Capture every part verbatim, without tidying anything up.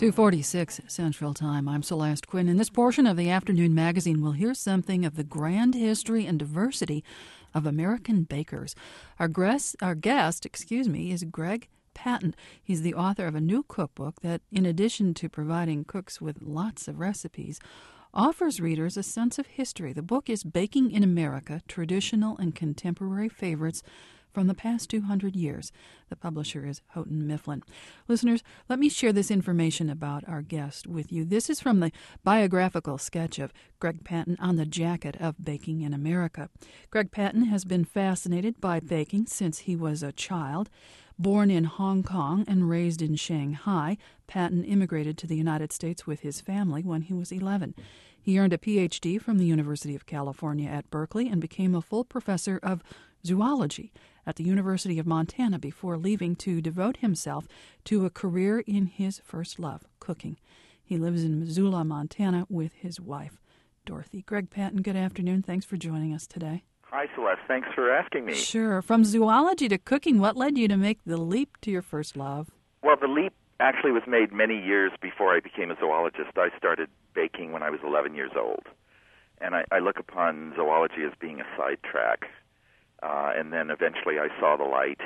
two forty-six Central Time. I'm Celeste Quinn. In this portion of the afternoon magazine, we'll hear something of the grand history and diversity of American bakers. Our guest, our guest, excuse me, is Greg Patton. He's the author of a new cookbook that, in addition to providing cooks with lots of recipes, offers readers a sense of history. The book is Baking in America, Traditional and Contemporary Favorites from the Past two hundred years. The publisher is Houghton Mifflin. Listeners, let me share this information about our guest with you. This is from the biographical sketch of Greg Patton on the jacket of Baking in America. Greg Patton has been fascinated by baking since he was a child. Born in Hong Kong and raised in Shanghai, Patton immigrated to the United States with his family when he was eleven. He earned a P H D from the University of California at Berkeley and became a full professor of zoology at the University of Montana before leaving to devote himself to a career in his first love, cooking. He lives in Missoula, Montana with his wife, Dorothy. Greg Patton, good afternoon. Thanks for joining us today. Hi, Celeste. Thanks for asking me. Sure. From zoology to cooking, what led you to make the leap to your first love? Well, the leap actually was made many years before I became a zoologist. I started baking when I was eleven years old. And I, I look upon zoology as being a sidetrack. Uh, and then eventually I saw the light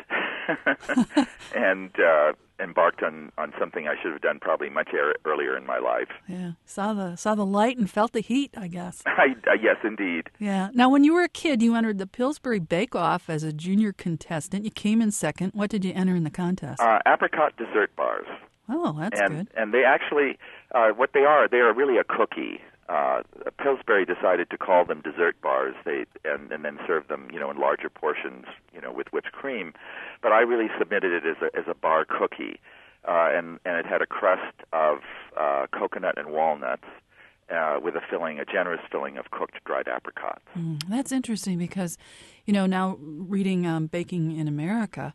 and uh, embarked on, on something I should have done probably much er- earlier in my life. Yeah, saw the saw the light and felt the heat, I guess. I, uh, yes, indeed. Yeah. Now, when you were a kid, you entered the Pillsbury Bake Off as a junior contestant. You came in second. What did you enter in the contest? Uh, apricot dessert bars. Oh, that's and, good. And they actually, uh, what they are, they are really a cookie. Uh, Pillsbury decided to call them dessert bars, they and, and then serve them, you know, in larger portions, you know, with whipped cream. But I really submitted it as a as a bar cookie, uh, and and it had a crust of uh, coconut and walnuts uh, with a filling, a generous filling of cooked dried apricots. Mm, that's interesting because, you know, now reading um, Baking in America,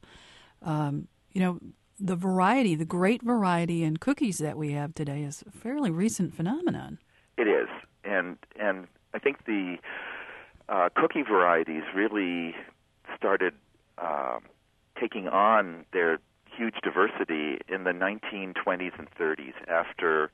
um, you know, the variety, the great variety in cookies that we have today is a fairly recent phenomenon. It is, and and I think the uh, cookie varieties really started uh, taking on their huge diversity in the nineteen twenties and thirties after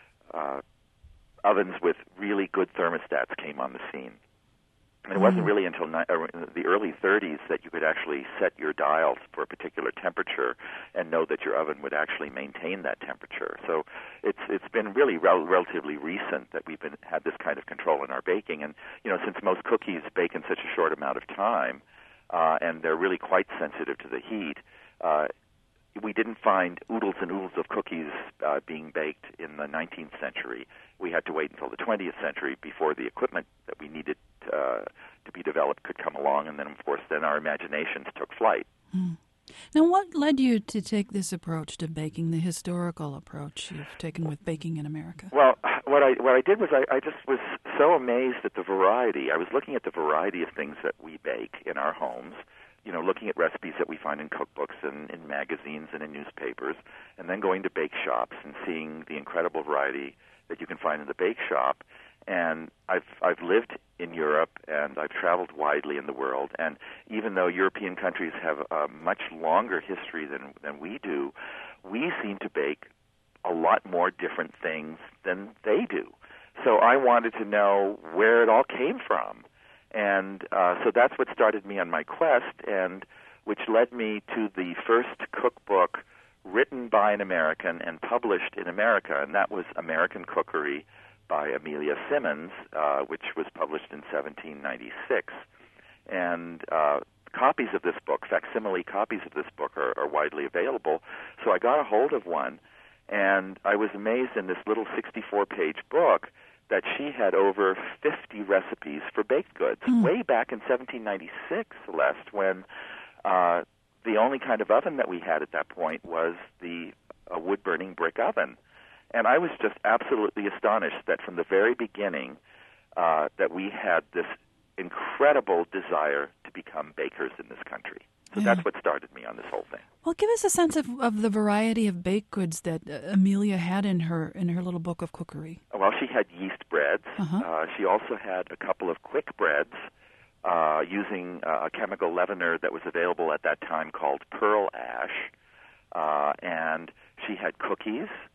uh, ovens with really good thermostats came on the scene. And it wasn't really until ni- uh, the early thirties that you could actually set your dials for a particular temperature and know that your oven would actually maintain that temperature. So it's it's been really rel- relatively recent that we've been had this kind of control in our baking. And you know, since most cookies bake in such a short amount of time, uh, and they're really quite sensitive to the heat, uh, we didn't find oodles and oodles of cookies uh, being baked in the nineteenth century. We had to wait until the twentieth century before the equipment that we needed uh, to be developed could come along, and then, of course, then our imaginations took flight. Mm. Now, what led you to take this approach to baking, the historical approach you've taken with Baking in America? Well, what I what I did was I, I just was so amazed at the variety. I was looking at the variety of things that we bake in our homes, you know, looking at recipes that we find in cookbooks and in magazines and in newspapers, and then going to bake shops and seeing the incredible variety that you can find in the bake shop. And I've I've lived in Europe and I've traveled widely in the world. And even though European countries have a much longer history than than we do, we seem to bake a lot more different things than they do. So I wanted to know where it all came from. And uh, so that's what started me on my quest, and which led me to the first cookbook written by an American and published in America, and that was American Cookery by Amelia Simmons, uh, which was published in seventeen ninety-six. And uh, copies of this book, facsimile copies of this book, are, are widely available. So I got a hold of one, and I was amazed in this little sixty-four page book that she had over fifty recipes for baked goods, mm. way back in seventeen ninety-six, Celeste, when uh, the only kind of oven that we had at that point was the uh, wood-burning brick oven. And I was just absolutely astonished that from the very beginning uh, that we had this incredible desire to become bakers in this country. So yeah. That's what started me on this whole thing. Well, give us a sense of, of the variety of baked goods that uh, Amelia had in her in her little book of cookery. Well, she had yeast breads. Uh-huh. Uh, she also had a couple of quick breads uh, using uh, a chemical leavener that was available at that time called pearl ash. Uh, and she had cookies.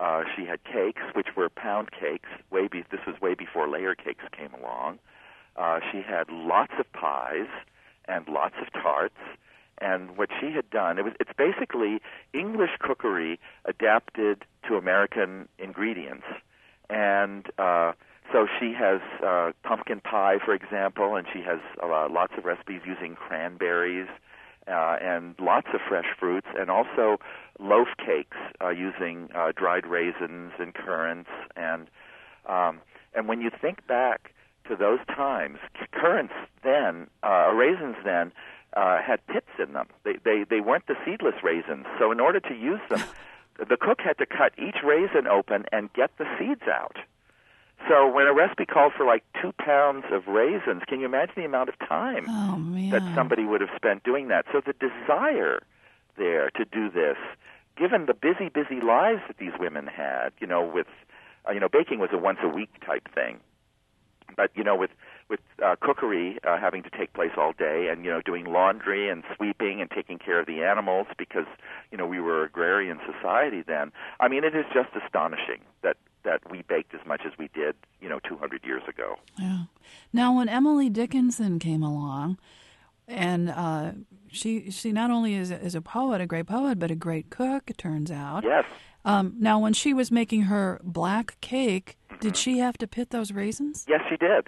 Uh, she had cakes, which were pound cakes. Way be- this was way before layer cakes came along. Uh, she had lots of pies and lots of tarts. And what she had done, it was it's basically English cookery adapted to American ingredients. And uh, so she has uh, pumpkin pie, for example, and she has uh, lots of recipes using cranberries uh, and lots of fresh fruits, and also loaf cakes uh, using uh, dried raisins and currants. And um, and when you think back to those times, currants then, uh, raisins then, Uh, had pits in them. They, they they weren't the seedless raisins. So in order to use them, the cook had to cut each raisin open and get the seeds out. So when a recipe called for like two pounds of raisins, can you imagine the amount of time oh, man. that somebody would have spent doing that? So the desire there to do this, given the busy, busy lives that these women had, you know, with, uh, you know, baking was a once a week type thing. But, you know, with with uh, cookery uh, having to take place all day and, you know, doing laundry and sweeping and taking care of the animals because, you know, we were agrarian society then. I mean, it is just astonishing that, that we baked as much as we did, you know, two hundred years ago. Yeah. Now, when Emily Dickinson came along, and uh, she she not only is, is a poet, a great poet, but a great cook, it turns out. Yes. Um, now, when she was making her black cake, mm-hmm. did she have to pit those raisins? Yes, she did.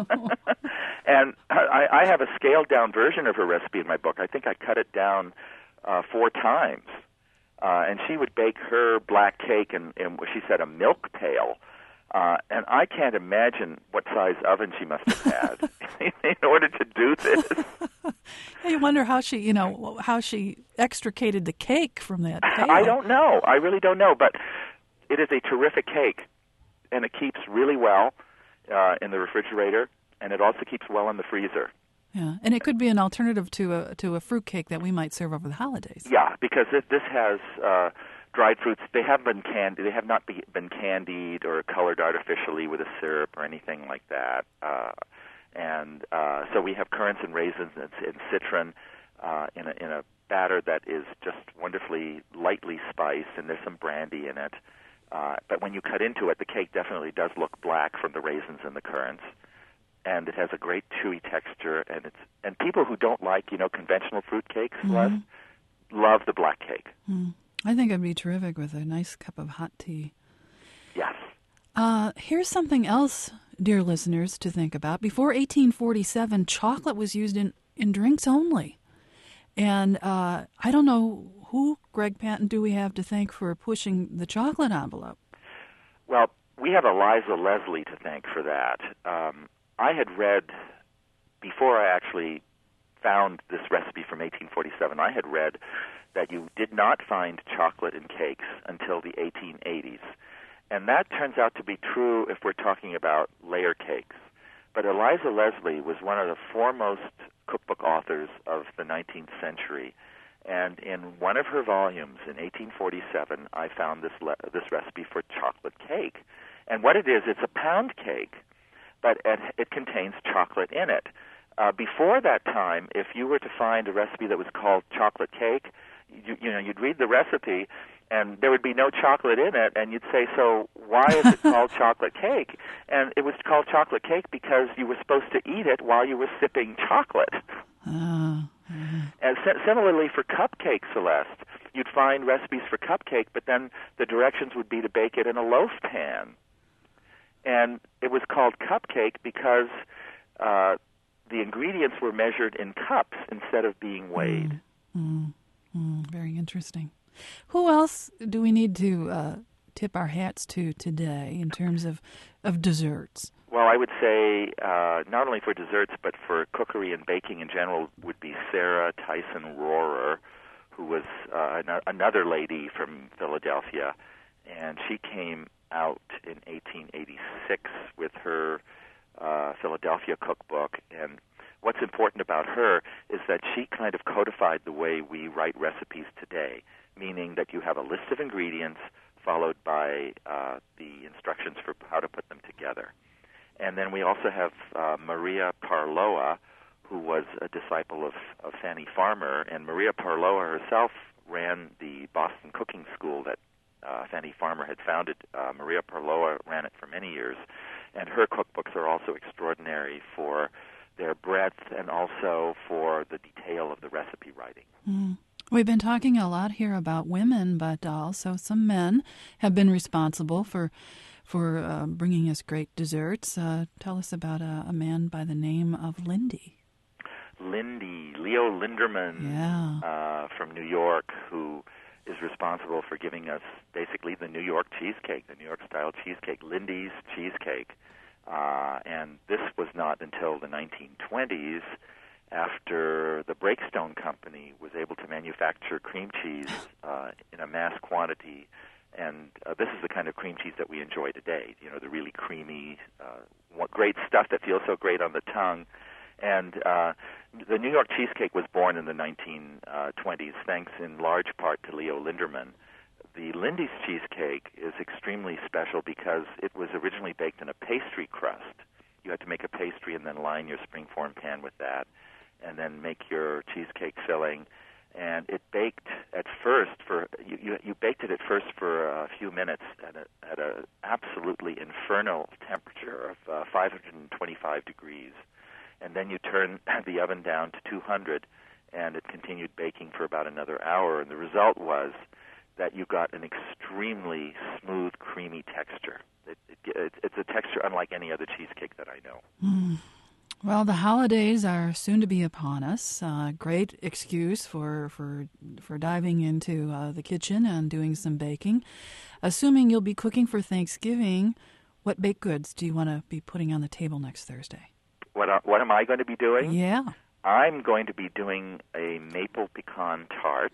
And I, I have a scaled-down version of her recipe in my book. I think I cut it down uh, four times. Uh, and she would bake her black cake in, in what she said, a milk pail. Uh, and I can't imagine what size oven she must have had in order to do this. I wonder how she, you know, how she extricated the cake from that pail. I don't know. I really don't know. But it is a terrific cake, and it keeps really well uh, in the refrigerator, and it also keeps well in the freezer. Yeah, and it could be an alternative to a to a fruit cake that we might serve over the holidays. Yeah, because it, this has uh, dried fruits. They have been candied. They have not be, been candied or colored artificially with a syrup or anything like that. Uh, and uh, so we have currants and raisins and, and citron uh, in a in a batter that is just wonderfully lightly spiced, and there's some brandy in it. Uh, but when you cut into it, the cake definitely does look black from the raisins and the currants. And it has a great chewy texture, and it's and people who don't like, you know, conventional fruit cakes, mm-hmm. less, love the black cake. Mm. I think it'd be terrific with a nice cup of hot tea. Yes. Uh, here's something else, dear listeners, to think about. Before eighteen forty-seven, chocolate was used in, in drinks only. And uh, I don't know who, Greg Patton, do we have to thank for pushing the chocolate envelope? Well, we have Eliza Leslie to thank for that. Um, I had read, before I actually found this recipe from eighteen forty-seven, I had read that you did not find chocolate in cakes until the eighteen eighties. And that turns out to be true if we're talking about layer cakes. But Eliza Leslie was one of the foremost cookbook authors of the nineteenth century. And in one of her volumes in eighteen forty-seven, I found this le- this recipe for chocolate cake. And what it is, it's a pound cake, but it, it contains chocolate in it. Uh, before that time, if you were to find a recipe that was called chocolate cake, you, you know, you'd read the recipe, and there would be no chocolate in it, and you'd say, so why is it called chocolate cake? And it was called chocolate cake because you were supposed to eat it while you were sipping chocolate. Uh, uh. And si- similarly for cupcake, Celeste, you'd find recipes for cupcake, but then the directions would be to bake it in a loaf pan. And it was called cupcake because uh, the ingredients were measured in cups instead of being weighed. Mm, mm, mm, very interesting. Who else do we need to uh, tip our hats to today in terms of, of desserts? Well, I would say uh, not only for desserts, but for cookery and baking in general would be Sarah Tyson Rohrer, who was uh, an- another lady from Philadelphia, and she came out in eighteen eighty-six with her uh, Philadelphia cookbook. And what's important about her is that she kind of codified the way we write recipes today, meaning that you have a list of ingredients followed by uh, the instructions for how to put them together. And then we also have uh, Maria Parloa, who was a disciple of, of Fanny Farmer, and Maria Parloa herself ran the Boston Cooking School that uh, Fanny Farmer had founded. Uh, Maria Parloa ran it for many years, and her cookbooks are also extraordinary for their breadth and also for the detail of the recipe writing. Mm. We've been talking a lot here about women, but also some men have been responsible for for uh, bringing us great desserts. Uh, tell us about a, a man by the name of Lindy. Lindy, Leo Linderman, yeah. uh, from New York, who is responsible for giving us basically the New York cheesecake, the New York-style cheesecake, Lindy's cheesecake. Uh, and this was not until the nineteen twenties, after the Breakstone Company was able to manufacture cream cheese uh, in a mass quantity. And uh, this is the kind of cream cheese that we enjoy today, you know, the really creamy, uh, what great stuff that feels so great on the tongue. And uh, the New York cheesecake was born in the nineteen twenties, thanks in large part to Leo Linderman. The Lindy's cheesecake is extremely special because it was originally baked in a pastry crust. You had to make a pastry and then line your springform pan with that, and then make your cheesecake filling. And it baked at first for you, you, you baked it at first for a few minutes at a at a absolutely infernal temperature of uh, five hundred twenty-five degrees, and then you turn the oven down to two hundred, and it continued baking for about another hour. And the result was that you got an extremely smooth, creamy texture. It, it, it's a texture unlike any other cheesecake that I know. Mm. Well, the holidays are soon to be upon us. Uh, great excuse for for for diving into uh, the kitchen and doing some baking. Assuming you'll be cooking for Thanksgiving, what baked goods do you want to be putting on the table next Thursday? What uh, what am I going to be doing? Yeah. I'm going to be doing a maple pecan tart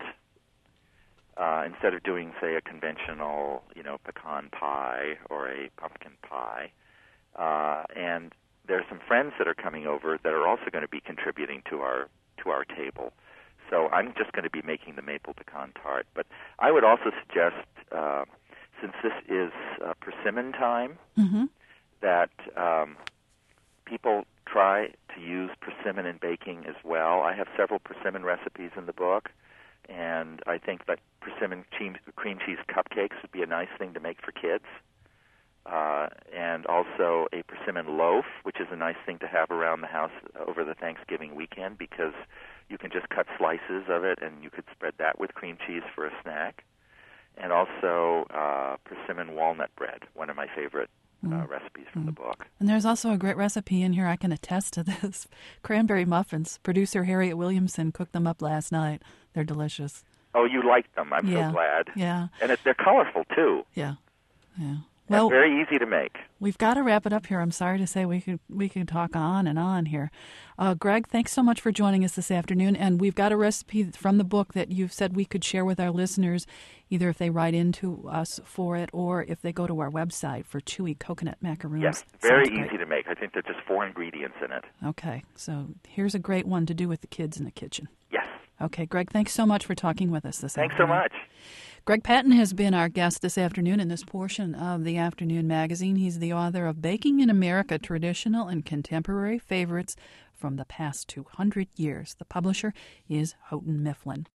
uh, instead of doing, say, a conventional, you know, pecan pie or a pumpkin pie. Uh, and there are some friends that are coming over that are also going to be contributing to our to our table. So I'm just going to be making the maple pecan tart. But I would also suggest, uh, since this is uh, persimmon time, mm-hmm. that um, people try to use persimmon in baking as well. I have several persimmon recipes in the book, and I think that persimmon cheese, cream cheese cupcakes would be a nice thing to make for kids. Uh, and also a persimmon loaf, which is a nice thing to have around the house over the Thanksgiving weekend because you can just cut slices of it and you could spread that with cream cheese for a snack. And also uh, persimmon walnut bread, one of my favorite uh, mm. recipes from mm. the book. And there's also a great recipe in here. I can attest to this. Cranberry muffins. Producer Harriet Williamson cooked them up last night. They're delicious. Oh, you liked them. I'm yeah. so glad. Yeah. And it, they're colorful, too. Yeah. Yeah. Well, very easy to make. We've got to wrap it up here. I'm sorry to say we could we could talk on and on here. Uh, Greg, thanks so much for joining us this afternoon. And we've got a recipe from the book that you've said we could share with our listeners, either if they write into us for it or if they go to our website for chewy coconut macaroons. Yes, very easy to make. I think there's just four ingredients in it. Okay, so here's a great one to do with the kids in the kitchen. Yes. Okay, Greg, thanks so much for talking with us this thanks afternoon. Thanks so much. Greg Patton has been our guest this afternoon in this portion of the Afternoon Magazine. He's the author of Baking in America, Traditional and Contemporary Favorites from the Past two hundred Years. The publisher is Houghton Mifflin.